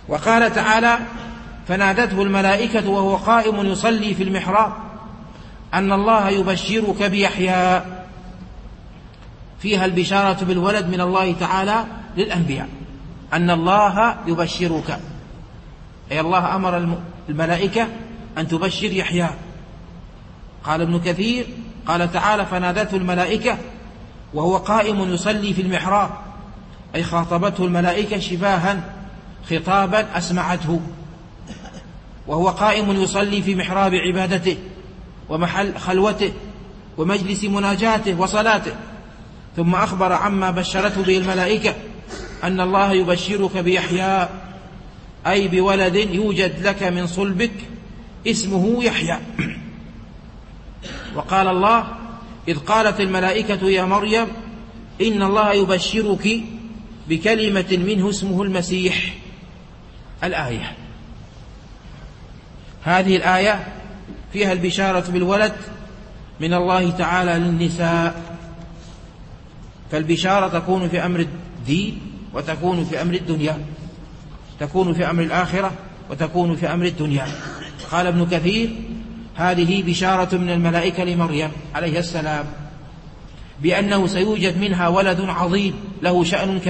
وقال تعالى: فنادته الملائكة وهو قائم يصلي في المحراب أن الله يبشرك بيحيى، فيها البشارة بالولد من الله تعالى للأنبياء، أن الله يبشرك، أي الله أمر الملائكة أن تبشر يحيى. قال ابن كثير: قال تعالى: فنادته الملائكة وهو قائم يصلي في المحراب، أي خاطبته الملائكة شفاها خطابا أسمعته، وهو قائم يصلي في محراب عبادته ومحل خلوته ومجلس مناجاته وصلاته. ثم أخبر عما بشرته به الملائكة أن الله يبشرك بيحيى، أي بولد يوجد لك من صلبك اسمه يحيى. وقال الله: إذ قالت الملائكة يا مريم إن الله يبشرك بكلمة منه اسمه المسيح. الآية. هذه الآية فيها البشارة بالولد من الله تعالى للنساء، فالبشارة تكون في أمر الدين وتكون في أمر الدنيا، تكون في أمر الآخرة وتكون في أمر الدنيا. قال ابن كثير: هذه بشارة من الملائكة لمريم عليه السلام بأنه سيوجد منها ولد عظيم له شأن كبير